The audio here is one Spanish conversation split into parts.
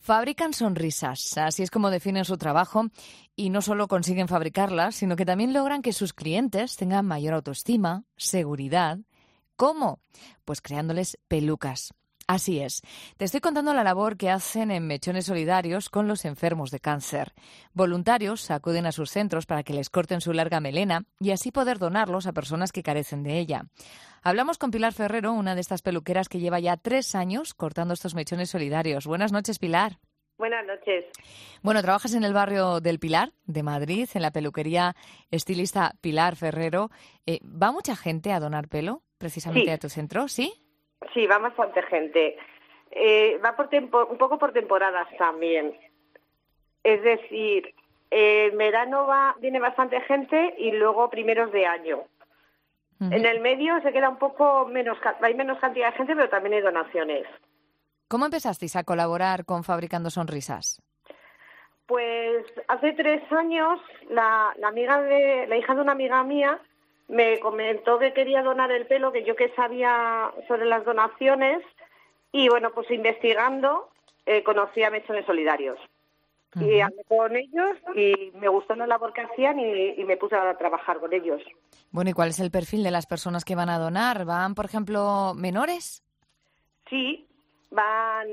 Fabrican sonrisas, así es como definen su trabajo, y no solo consiguen fabricarlas, sino que también logran que sus clientes tengan mayor autoestima, seguridad. ¿Cómo? Pues creándoles pelucas. Así es. Te estoy contando la labor que hacen en Mechones Solidarios con los enfermos de cáncer. Voluntarios acuden a sus centros para que les corten su larga melena y así poder donarlos a personas que carecen de ella. Hablamos con Pilar Ferrero, una de estas peluqueras que lleva ya 3 años cortando estos mechones solidarios. Buenas noches, Pilar. Buenas noches. Bueno, trabajas en el barrio del Pilar, de Madrid, en la peluquería estilista Pilar Ferrero. ¿Va mucha gente a donar pelo precisamente a tu centro? ¿Sí? Sí, va bastante gente. Va un poco por temporadas también. Es decir, en verano viene bastante gente y luego primeros de año. Uh-huh. En el medio se queda un poco menos, hay menos cantidad de gente, pero también hay donaciones. ¿Cómo empezasteis a colaborar con Fabricando Sonrisas? Pues hace 3 años la hija de una amiga mía me comentó que quería donar el pelo, que yo que sabía sobre las donaciones, y bueno, pues investigando conocí a Mechones Solidarios. Uh-huh. Y hablé con ellos y me gustó la labor que hacían y me puse a trabajar con ellos. Bueno, ¿y cuál es el perfil de las personas que van a donar? ¿Van, por ejemplo, menores? Sí, va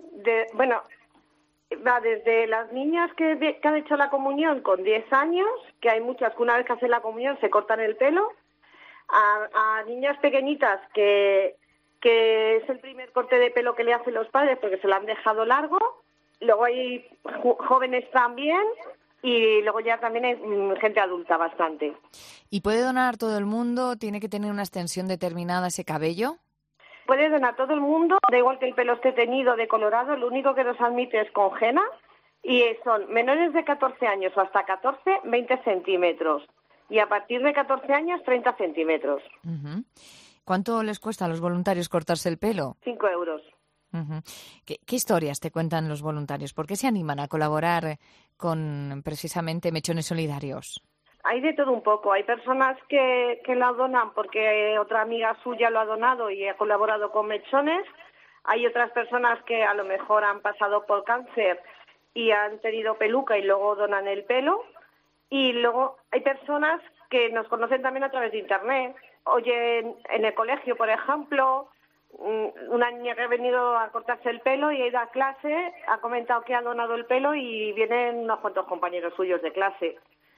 desde las niñas que han hecho la comunión con 10 años, que hay muchas que una vez que hacen la comunión se cortan el pelo, a niñas pequeñitas que es el primer corte de pelo que le hacen los padres porque se lo han dejado largo. Luego hay jóvenes también y luego ya también hay gente adulta bastante. ¿Y puede donar todo el mundo? ¿Tiene que tener una extensión determinada ese cabello? Puede donar todo el mundo, da igual que el pelo esté teñido de colorado, lo único que nos admite es con henna y son menores de 14 años o hasta 14, 20 centímetros y a partir de 14 años, 30 centímetros. Uh-huh. ¿Cuánto les cuesta a los voluntarios cortarse el pelo? 5 euros. Uh-huh. ¿Qué historias te cuentan los voluntarios? ¿Por qué se animan a colaborar con precisamente Mechones Solidarios? Hay de todo un poco. Hay personas que la donan porque otra amiga suya lo ha donado y ha colaborado con Mechones. Hay otras personas que a lo mejor han pasado por cáncer y han tenido peluca y luego donan el pelo. Y luego hay personas que nos conocen también a través de Internet. Oye, en el colegio, por ejemplo, una niña que ha venido a cortarse el pelo y ha ido a clase, ha comentado que ha donado el pelo y vienen unos cuantos compañeros suyos de clase.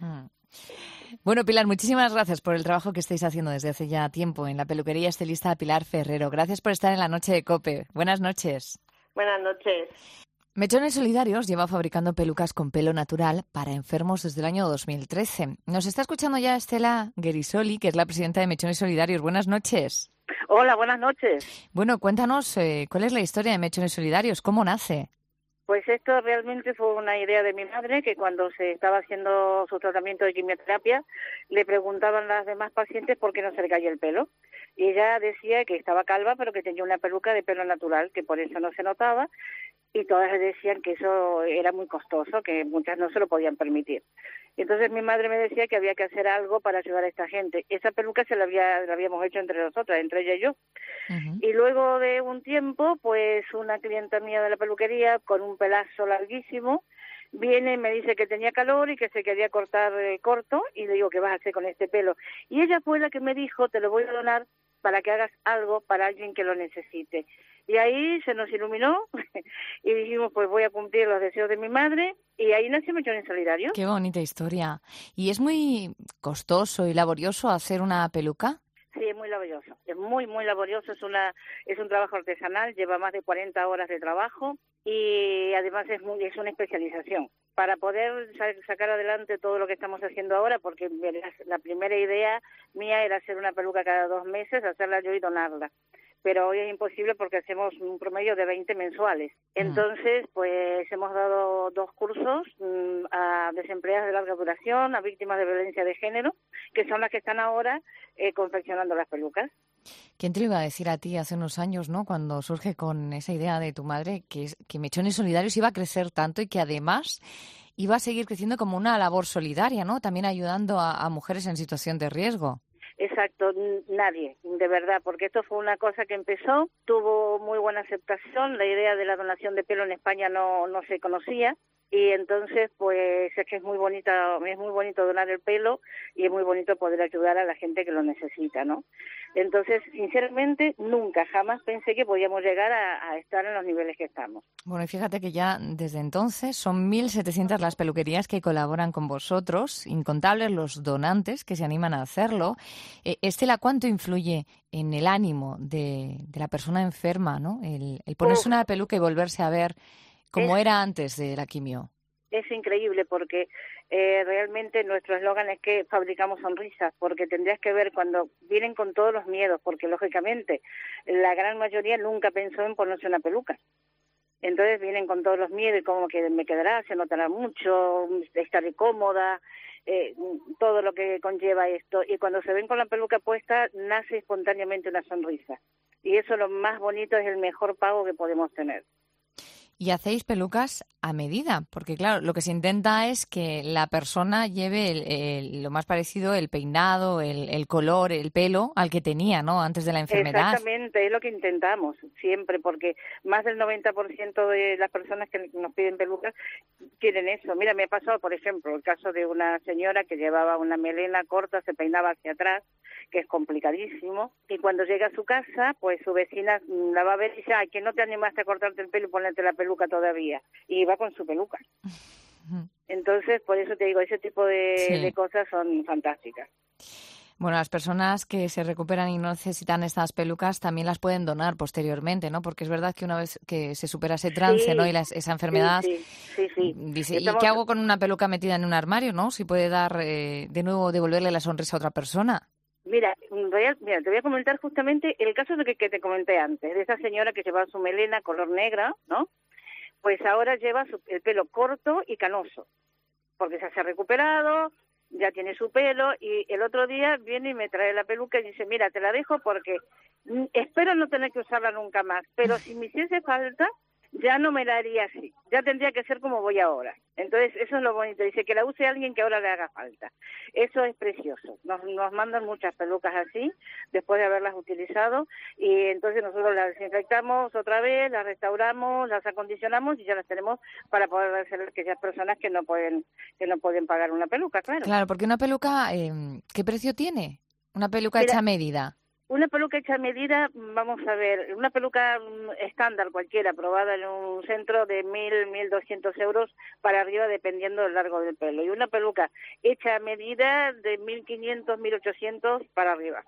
Bueno, Pilar, muchísimas gracias por el trabajo que estáis haciendo desde hace ya tiempo en la peluquería estilista Pilar Ferrero. Gracias por estar en la noche de COPE. Buenas noches. Buenas noches. Mechones Solidarios lleva fabricando pelucas con pelo natural para enfermos desde el año 2013. Nos está escuchando ya Estela Guerisoli, que es la presidenta de Mechones Solidarios. Buenas noches. Hola, buenas noches. Bueno, cuéntanos cuál es la historia de Mechones Solidarios, ¿cómo nace? Pues esto realmente fue una idea de mi madre, que cuando se estaba haciendo su tratamiento de quimioterapia, le preguntaban a las demás pacientes por qué no se le caía el pelo. Y ella decía que estaba calva, pero que tenía una peluca de pelo natural, que por eso no se notaba, y todas le decían que eso era muy costoso, que muchas no se lo podían permitir. Entonces mi madre me decía que había que hacer algo para ayudar a esta gente. Esa peluca la habíamos hecho entre nosotras, entre ella y yo. Uh-huh. Y luego de un tiempo, pues una clienta mía de la peluquería, con un pelazo larguísimo, viene y me dice que tenía calor y que se quería cortar corto, y le digo, ¿qué vas a hacer con este pelo? Y ella fue la que me dijo, te lo voy a donar para que hagas algo para alguien que lo necesite. Y ahí se nos iluminó y dijimos, pues voy a cumplir los deseos de mi madre, y ahí nació Mechones Solidarios. Qué bonita historia. ¿Y es muy costoso y laborioso hacer una peluca? Sí, es muy laborioso, es muy, muy laborioso, es un trabajo artesanal, lleva más de 40 horas de trabajo y además es una especialización. Para poder sacar adelante todo lo que estamos haciendo ahora, porque la primera idea mía era hacer una peluca cada 2 meses, hacerla yo y donarla. Pero hoy es imposible porque hacemos un promedio de 20 mensuales. Entonces, pues hemos dado 2 cursos a desempleadas de larga duración, a víctimas de violencia de género, que son las que están ahora confeccionando las pelucas. ¿Quién te lo iba a decir a ti hace unos años, ¿no? Cuando surge con esa idea de tu madre, que Mechones Solidarios iba a crecer tanto y que además iba a seguir creciendo como una labor solidaria, ¿no? También ayudando a mujeres en situación de riesgo. Exacto, nadie, de verdad, porque esto fue una cosa que empezó, tuvo muy buena aceptación, la idea de la donación de pelo en España no se conocía, y entonces pues es que es muy bonito donar el pelo y es muy bonito poder ayudar a la gente que lo necesita, ¿no? Entonces, sinceramente, nunca, jamás pensé que podíamos llegar a estar en los niveles que estamos. Bueno, y fíjate que ya desde entonces son 1.700 las peluquerías que colaboran con vosotros, incontables los donantes que se animan a hacerlo. Estela, ¿cuánto influye en el ánimo de la persona enferma, ¿no? El ponerse una peluca y volverse a ver como era antes de la quimio? Es increíble porque realmente nuestro eslogan es que fabricamos sonrisas, porque tendrías que ver cuando vienen con todos los miedos, porque lógicamente la gran mayoría nunca pensó en ponerse una peluca. Entonces vienen con todos los miedos y cómo que me quedará, se notará mucho, estaré cómoda, todo lo que conlleva esto. Y cuando se ven con la peluca puesta, nace espontáneamente una sonrisa. Y eso lo más bonito, es el mejor pago que podemos tener. Y hacéis pelucas a medida, porque claro, lo que se intenta es que la persona lleve lo más parecido, el peinado, el color, el pelo al que tenía, ¿no? Antes de la enfermedad. Exactamente, es lo que intentamos siempre, porque más del 90% de las personas que nos piden pelucas quieren eso. Mira, me ha pasado, por ejemplo, el caso de una señora que llevaba una melena corta, se peinaba hacia atrás, que es complicadísimo, y cuando llega a su casa, pues su vecina la va a ver y dice, ay, que no te animaste a cortarte el pelo y ponerte la peluca todavía, y va con su peluca. Entonces, por eso te digo, ese tipo de cosas son fantásticas. Bueno, las personas que se recuperan y no necesitan estas pelucas también las pueden donar posteriormente, ¿no? Porque es verdad que una vez que se supera ese trance, ¿no? Y esa enfermedad, dice, ¿y qué hago con una peluca metida en un armario, no? Si puede dar, de nuevo, devolverle la sonrisa a otra persona. Mira, te voy a comentar justamente el caso de que te comenté antes, de esa señora que llevaba su melena color negra, ¿no? Pues ahora lleva el pelo corto y canoso, porque se ha recuperado, ya tiene su pelo, y el otro día viene y me trae la peluca y dice, mira, te la dejo porque espero no tener que usarla nunca más, pero si me hiciese falta, ya no me la haría así, ya tendría que ser como voy ahora. Entonces, eso es lo bonito, dice que la use alguien que ahora le haga falta. Eso es precioso. Nos mandan muchas pelucas así, después de haberlas utilizado, y entonces nosotros las desinfectamos otra vez, las restauramos, las acondicionamos y ya las tenemos para poder dárselo a aquellas personas que no pueden pagar una peluca, claro. Claro, porque una peluca, ¿qué precio tiene? Una peluca hecha a medida. Una peluca hecha a medida, vamos a ver, una peluca estándar cualquiera, probada en un centro de 1.200 euros para arriba, dependiendo del largo del pelo. Y una peluca hecha a medida de 1.500, 1.800 para arriba.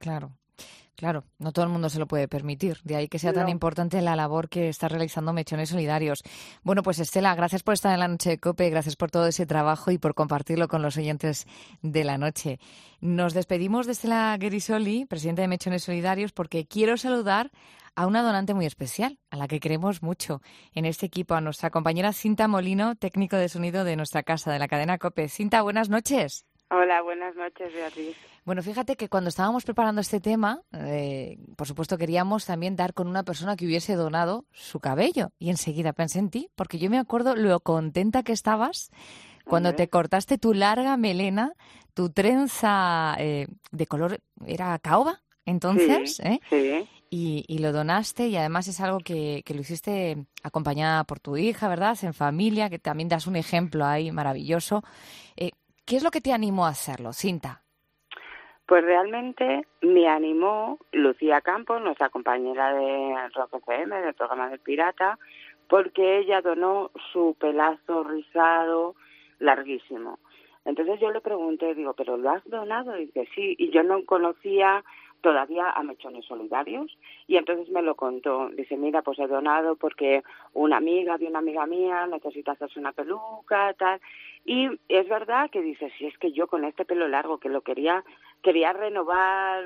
Claro, no todo el mundo se lo puede permitir. De ahí que sea tan importante la labor que está realizando Mechones Solidarios. Bueno, pues Estela, gracias por estar en la Noche de COPE, gracias por todo ese trabajo y por compartirlo con los oyentes de la noche. Nos despedimos de Estela Guerisoli, presidenta de Mechones Solidarios, porque quiero saludar a una donante muy especial, a la que queremos mucho en este equipo, a nuestra compañera Cinta Molino, técnico de sonido de nuestra casa, de la cadena COPE. Cinta, buenas noches. Hola, buenas noches, Beatriz. Bueno, fíjate que cuando estábamos preparando este tema, por supuesto queríamos también dar con una persona que hubiese donado su cabello. Y enseguida pensé en ti, porque yo me acuerdo lo contenta que estabas cuando te cortaste tu larga melena, tu trenza de color, ¿era caoba? Entonces, sí. Y lo donaste, y además es algo que lo hiciste acompañada por tu hija, ¿verdad? En familia, que también das un ejemplo ahí maravilloso. ¿Qué es lo que te animó a hacerlo, Cinta? Pues realmente me animó Lucía Campos, nuestra compañera de Rock FM, del programa del Pirata, porque ella donó su pelazo rizado larguísimo. Entonces yo le pregunté, digo, ¿pero lo has donado? Y dice, sí, y yo no conocía todavía a Mechones Solidarios, y entonces me lo contó. Dice, mira, pues he donado porque una amiga de una amiga mía necesita hacerse una peluca, tal. Y es verdad que dice, si es que yo con este pelo largo, que lo quería renovar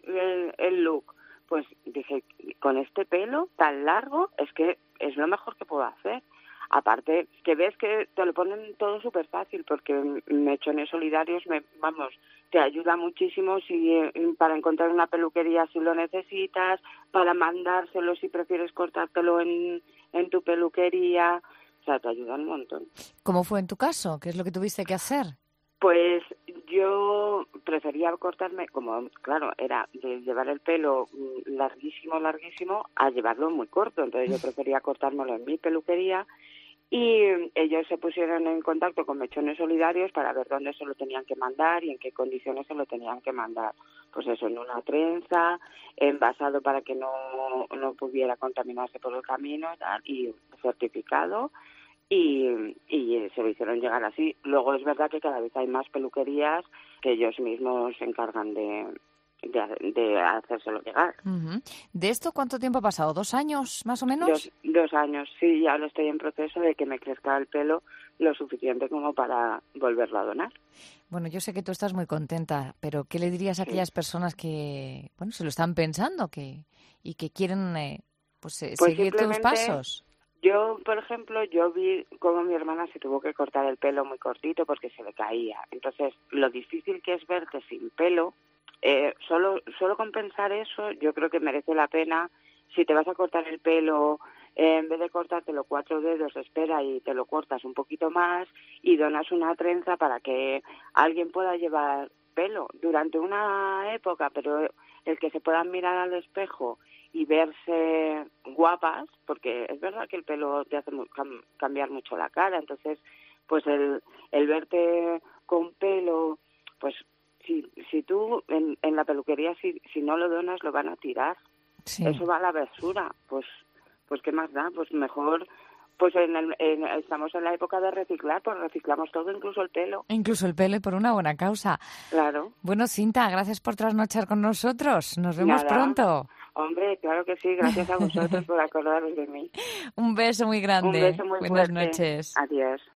el look, pues dije, con este pelo tan largo es que es lo mejor que puedo hacer. Aparte, que ves que te lo ponen todo súper fácil, porque Mechones Solidarios, te ayuda muchísimo para encontrar una peluquería si lo necesitas, para mandárselo si prefieres cortártelo en tu peluquería. O sea, te ayuda un montón. ¿Cómo fue en tu caso? ¿Qué es lo que tuviste que hacer? Pues yo prefería cortarme, como claro, era de llevar el pelo larguísimo, a llevarlo muy corto. Entonces yo prefería cortármelo en mi peluquería y ellos se pusieron en contacto con Mechones Solidarios para ver dónde se lo tenían que mandar y en qué condiciones se lo tenían que mandar. Pues eso, en una trenza, envasado para que no pudiera contaminarse por el camino y certificado. Y se lo hicieron llegar así. Luego es verdad que cada vez hay más peluquerías que ellos mismos se encargan de hacérselo llegar. Uh-huh. ¿De esto cuánto tiempo ha pasado? ¿2 años más o menos? 2 años, sí. Ya ahora estoy en proceso de que me crezca el pelo lo suficiente como para volverlo a donar. Bueno, yo sé que tú estás muy contenta, pero ¿qué le dirías a aquellas personas que, bueno, se lo están pensando y que quieren seguir tus pasos? Yo, por ejemplo, vi cómo mi hermana se tuvo que cortar el pelo muy cortito porque se le caía. Entonces, lo difícil que es verte sin pelo, solo con pensar eso, yo creo que merece la pena. Si te vas a cortar el pelo, en vez de cortártelo 4 dedos, espera y te lo cortas un poquito más y donas una trenza para que alguien pueda llevar pelo durante una época, pero el que se puedan mirar al espejo y verse guapas, porque es verdad que el pelo te hace cambiar mucho la cara. Entonces, pues el verte con pelo, pues si tú en la peluquería si no lo donas lo van a tirar. Sí. Eso va a la basura. Pues qué más da, pues mejor. Pues estamos en la época de reciclar, pues reciclamos todo, incluso el pelo. Incluso el pelo, y por una buena causa. Claro. Bueno, Cinta, gracias por trasnochar con nosotros. Nos vemos pronto. Hombre, claro que sí. Gracias a vosotros por acordaros de mí. Un beso muy grande. Un beso muy fuerte. Buenas noches. Adiós.